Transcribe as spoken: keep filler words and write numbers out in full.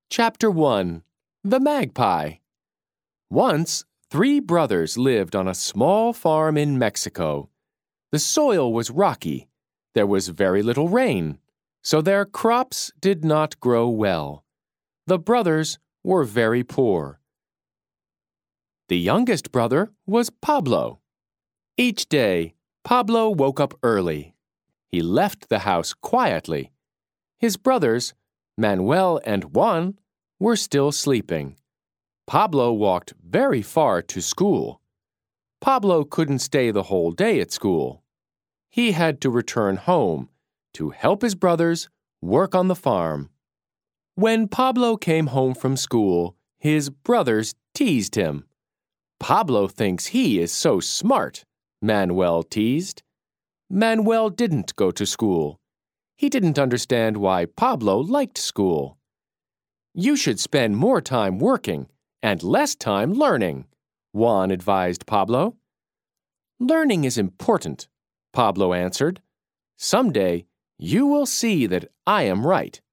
Chapter one. The Magpie. Once, three brothers lived on a small farm in Mexico. The soil was rocky. There was very little rain, so their crops did not grow well. The brothers were very poor. The youngest brother was Pablo. Each day, Pablo woke up early. He left the house quietly. His brothers, Manuel and Juan, were still sleeping. Pablo walked very far to school. Pablo couldn't stay the whole day at school. He had to return home to help his brothers work on the farm. When Pablo came home from school, his brothers teased him. "Pablo thinks he is so smart," Manuel teased. Manuel didn't go to school. He didn't understand why Pablo liked school. "You should spend more time working and less time learning," Juan advised Pablo. "Learning is important," Pablo answered. "Someday you will see that I am right."